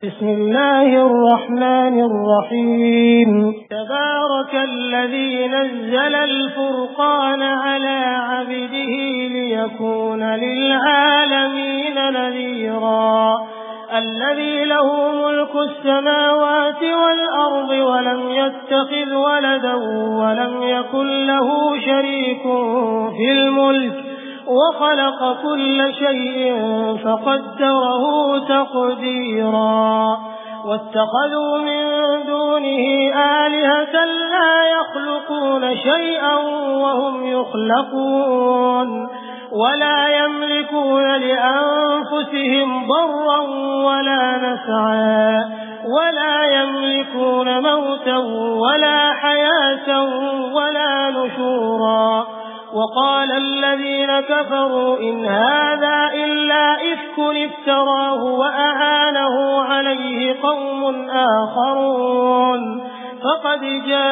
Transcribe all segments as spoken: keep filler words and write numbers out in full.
بسم الله الرحمن الرحيم تبارك الذي نزل الفرقان على عبده ليكون للعالمين نذيرا الذي له ملك السماوات والأرض ولم يتخذ ولدا ولم يكن له شريك في الملك وخلق كل شيء فقدره تقديرا واتخذوا من دونه آلهة لا يخلقون شيئا وهم يخلقون ولا يملكون لأنفسهم ضرا ولا نفعا ولا يملكون موتا ولا حياة ولا نشورا وقال الذين كفروا إن هذا إلا إفك افتراه وأعانه عليه قوم آخرون فقد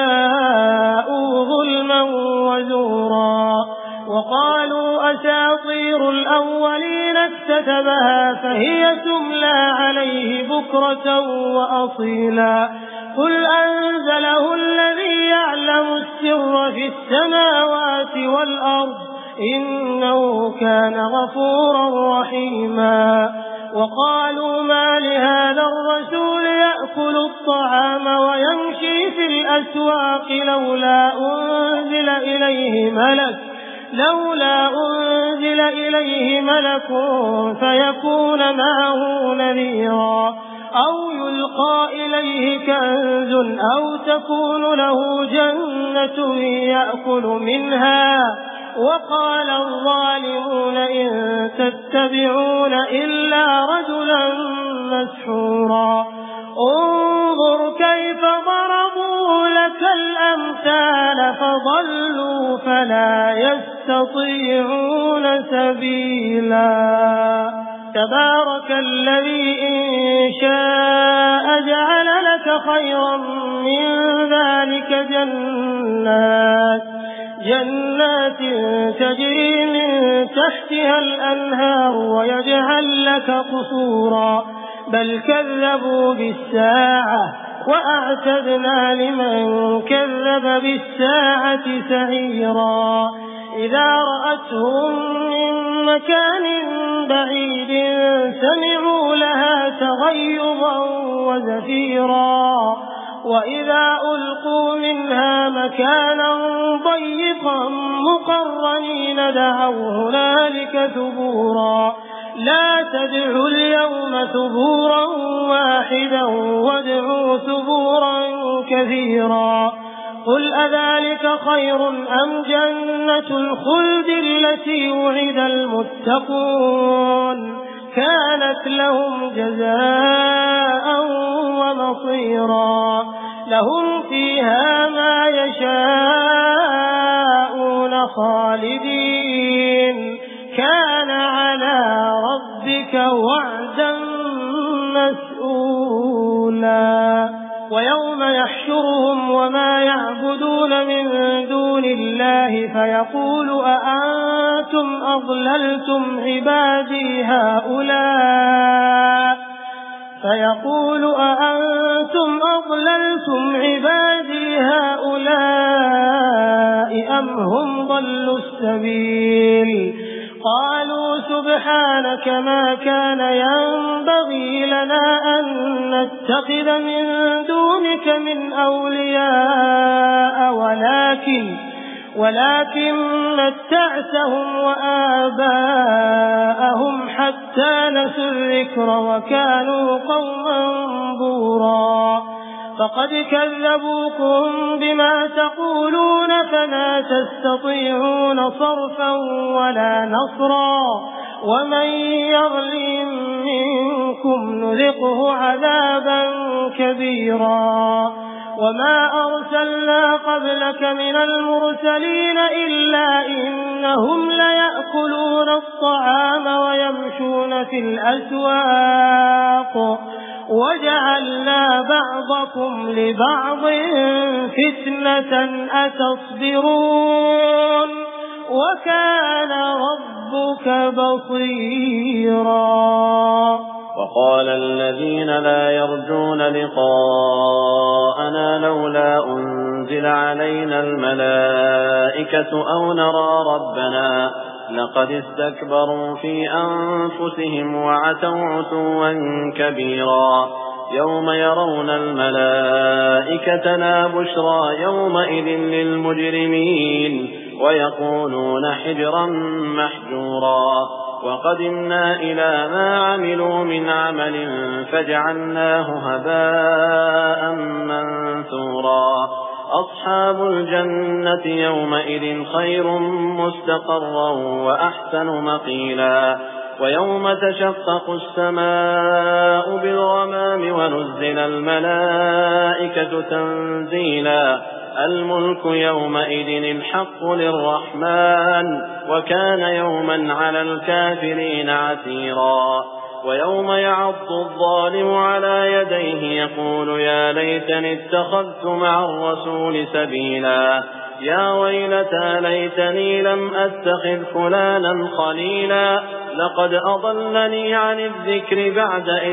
جاءوا ظلما وزورا وقالوا أساطير الأولين اكتتبها فهي تملى عليه بكرة وأصيلا قل أنزله الذي يعلم السر في السماوات والأرض إنه كان غفورا رحيما وقالوا ما لهذا الرسول يأكل الطعام ويمشي في الأسواق لولا أنزل إليه ملك لولا أنزل إليه ملك فيكون معه نذيرا أو يلقى إليه كنز أو تكون له جنة يأكل منها وقال الظالمون إن تتبعون إلا رجلا مسحورا انظر كيف ضربوا لك الأمثال فضلوا فلا يستطيعون سبيلا تبارك الذي إن شاء جعل لك خيرا من ذلك جنات جنات تجري من تحتها الأنهار ويجعل لك قصورا بل كذبوا بالساعة وأعتدنا لمن كذب بالساعة سعيرا إذا رأتهم من مكان بعيد سمعوا لها تغيظا وزفيرا وإذا ألقوا منها مكانا ضيقا مقرنين دعوا هنالك ثبورا لا تدعوا اليوم ثبورا واحدا وادعوا ثبورا كثيرا قل أذلك خير أم جنة الخلد التي وعد المتقون كانت لهم جزاء ومصيرا لهم فيها ما يشاءون خالدين كان على ربك وعدا مسئولا ويوم يحشرهم وما يعبدون من دون الله فيقول أأنتم أضللتم عبادي هؤلاء فيقول أأنتم أضللتم عبادي هؤلاء أم هم ضلوا السبيل قالوا سبحانك ما كان ينبغي لنا أن نتخذ من دونك من أولياء ولكن ولكن متعتهم وآباءهم حتى نسوا الذكر وكانوا قوما بورا فقد كذبوكم بما تقولون فلا تستطيعون صرفا ولا نصرا ومن يظلم منكم نذقه عذابا كبيرا وما أرسلنا قبلك من المرسلين إلا إنهم ليأكلون الطعام ويمشون في الأسواق وجعلنا بعضكم لبعض فتنة أتصبرون وكان ربك بصيرا وقال الذين لا يرجون لقاءنا لولا أنزل علينا الملائكة أو نرى ربنا لقد استكبروا في أنفسهم وعتوا عتوا كبيرا يوم يرون الملائكة لا بشرى يومئذ للمجرمين ويقولون حجرا محجورا وقدمنا إلى ما عملوا من عمل فجعلناه هباء منثورا أصحاب الجنة يومئذ خير مستقرا وأحسن مقيلا ويوم تشقق السماء بالغمام ونزل الملائكة تنزيلا الملك يومئذ الحق للرحمن وكان يوما على الكافرين عسيرا ويوم يعض الظالم على يديه يقول يا ليتني اتخذت مع الرسول سبيلا يا ويلتى ليتني لم أتخذ فلانا خليلا لقد أضلني عن الذكر بعد إذ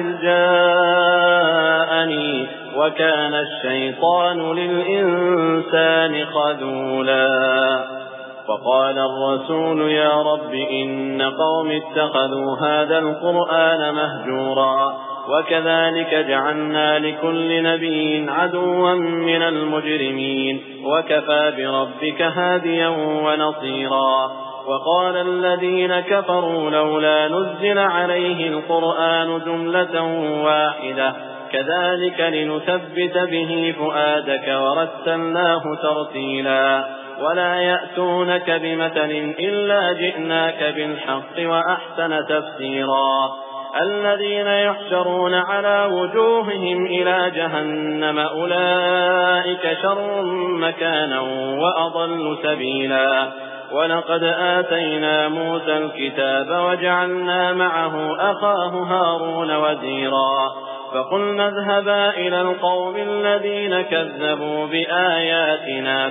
جاءني وكان الشيطان للإنسان خذولا فقال الرسول يا رب إن قوم اتخذوا هذا القرآن مهجورا وكذلك جعلنا لكل نبي عدوا من المجرمين وكفى بربك هاديا ونصيرا وقال الذين كفروا لولا نزل عليه القرآن جملة واحدة كذلك لنثبت به فؤادك ورتلناه ترتيلا ولا يأتونك بمثل إلا جئناك بالحق وأحسن تفسيرا الذين يحشرون على وجوههم إلى جهنم أولئك شر مكانا وأضل سبيلا ولقد آتينا موسى الكتاب وجعلنا معه أخاه هارون وزيرا فقلنا اذهبا إلى القوم الذين كذبوا بآياتنا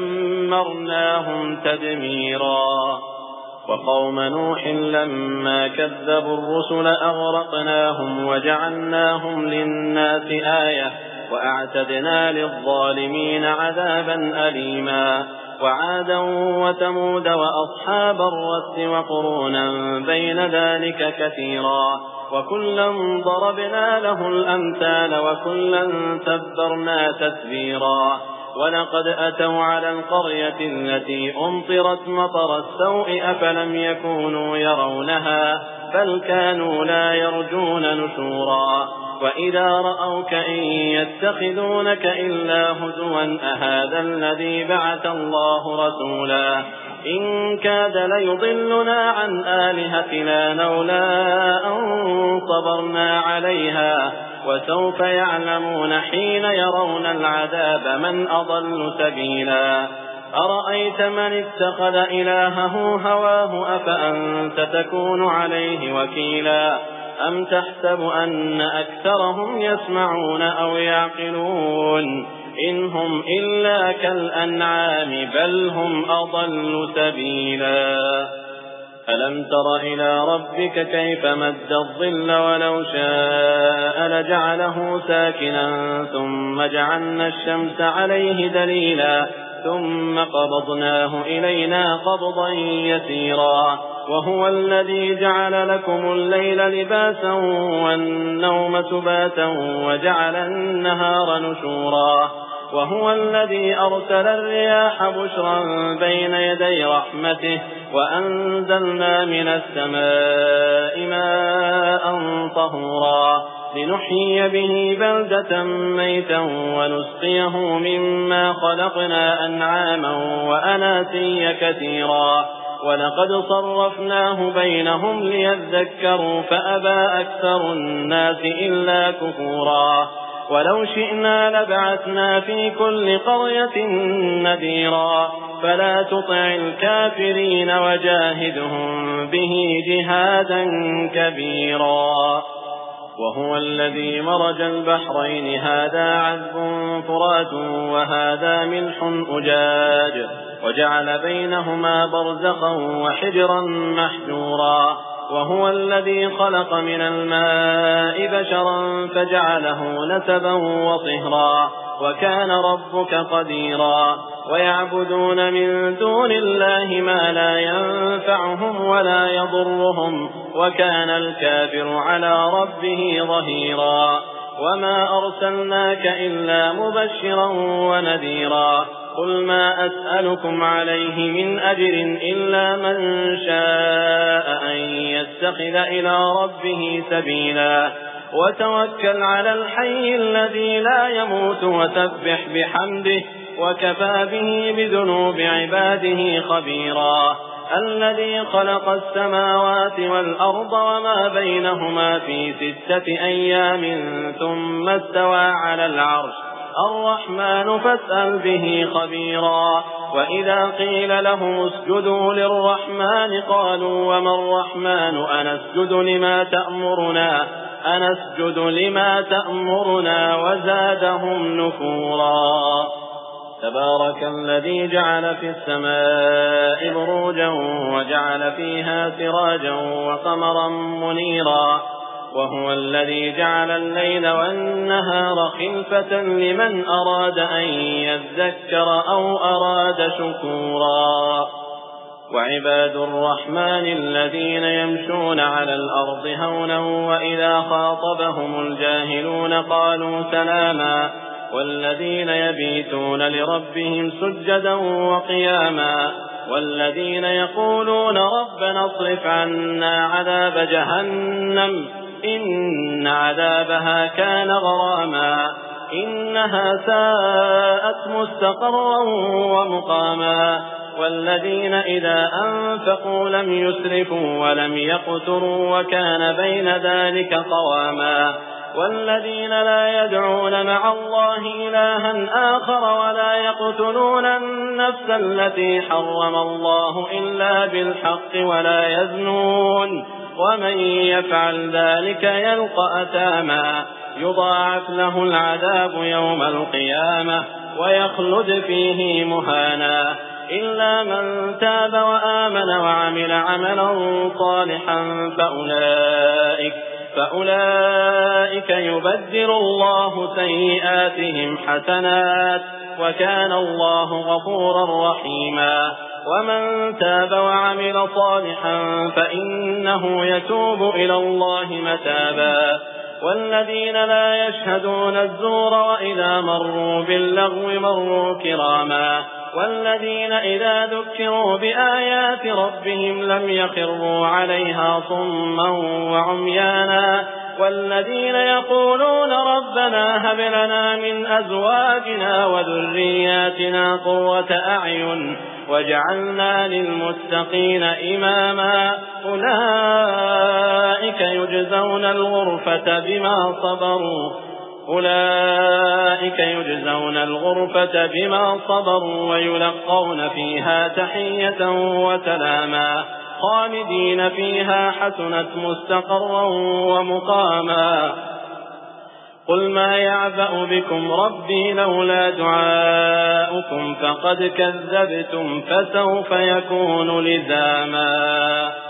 فدمرناهم تدميرا وقوم نوح لما كذبوا الرسل أغرقناهم وجعلناهم للناس آية وأعتدنا للظالمين عذابا أليما وعادا وثمود وأصحاب الرس وقرونا بين ذلك كثيرا وكلا ضربنا له الأمثال وكلا تبرنا تتبيرا ولقد أتوا على القرية التي أمطرت مطر السوء أفلم يكونوا يرونها بل كانوا لا يرجون نشورا وإذا رأوك إن يتخذونك إلا هزوا أهذا الذي بعث الله رسولا إن كاد ليضلنا عن آلهتنا لولا أن صبرنا عليها وسوف يعلمون حين يرون العذاب من أضل سبيلا أرأيت من اتخذ إلهه هواه أفأنت تكون عليه وكيلا أم تحسب أن أكثرهم يسمعون أو يعقلون إن هم إلا كالأنعام بل هم أضل سبيلا ألم تر إلى ربك كيف مد الظل ولو شاء لجعله ساكنا ثم جعلنا الشمس عليه دليلا ثم قبضناه إلينا قبضا يسيرا وهو الذي جعل لكم الليل لباسا والنوم سباتا وجعل النهار نشورا وهو الذي أرسل الرياح بشرا بين يدي رحمته وأنزلنا من السماء ماء طهورا لنحيي به بلدة ميتا ونسقيه مما خلقنا أنعاما وأناسيا كثيرا ولقد صرفناه بينهم ليذكروا فأبى أكثر الناس إلا كفورا ولو شئنا لبعثنا في كل قرية نذيرا فلا تطع الكافرين وجاهدهم به جهادا كبيرا وهو الذي مرج البحرين هذا عذب فرات وهذا ملح أجاج وجعل بينهما برزخا وحجرا محجورا وهو الذي خلق من الماء بشرا فجعله نسبا وصهرا وكان ربك قديرا ويعبدون من دون الله ما لا ينفعهم ولا يضرهم وكان الكافر على ربه ظهيرا وما أرسلناك إلا مبشرا ونذيرا قل ما أسألكم عليه من أجر إلا من شاء أن يتخذ إلى ربه سبيلا وتوكل على الحي الذي لا يموت وسبح بحمده وكفى به بذنوب عباده خبيرا الذي خلق السماوات والأرض وما بينهما في ستة أيام ثم استوى على العرش الرحمن فاسأل به خبيرا وإذا قيل لهم اسجدوا للرحمن قالوا وما الرحمن أنسجد لما تأمرنا أنسجد لما تأمرنا وزادهم نفورا تبارك الذي جعل في السماء بروجا وجعل فيها سراجا وقمرا منيرا وهو الذي جعل الليل والنهار خلفة لمن أراد أن يذكر أو أراد شكورا وعباد الرحمن الذين يمشون على الأرض هونا وإذا خاطبهم الجاهلون قالوا سلاما والذين يبيتون لربهم سجدا وقياما والذين يقولون ربنا اصرف عنا عذاب جهنم إن عذابها كان غراما إنها ساءت مستقرا ومقاما والذين إذا أنفقوا لم يسرفوا ولم يقتروا وكان بين ذلك قواما والذين لا يدعون مع الله إلها آخر ولا يقتلون النفس التي حرم الله إلا بالحق ولا يزنون ومن يفعل ذلك يلقى أثاما يضاعف له العذاب يوم القيامة ويخلد فيه مهانا إلا من تاب وآمن وعمل عملا صالحا فأولئك فأولئك يبدل الله سيئاتهم حسنات وكان الله غفورا رحيما ومن تاب وعمل صالحا فإنه يتوب إلى الله متابا والذين لا يشهدون الزور وإذا مروا باللغو مروا كراما والذين إذا ذكروا بآيات ربهم لم يخروا عليها صما وعميانا والذين يقولون ربنا هب لنا من أزواجنا وذرياتنا قرة أعين وجعلنا للمتقين إماما أولئك يجزون الغرفة بما صبروا أولئك يجزون الغرفة بما صبروا ويلقون فيها تحية وسلاما خالدين فيها حسنت مستقرا ومقاما قل ما يعبأ بكم ربي لولا دعاؤكم فقد كذبتم فسوف يكون لزاما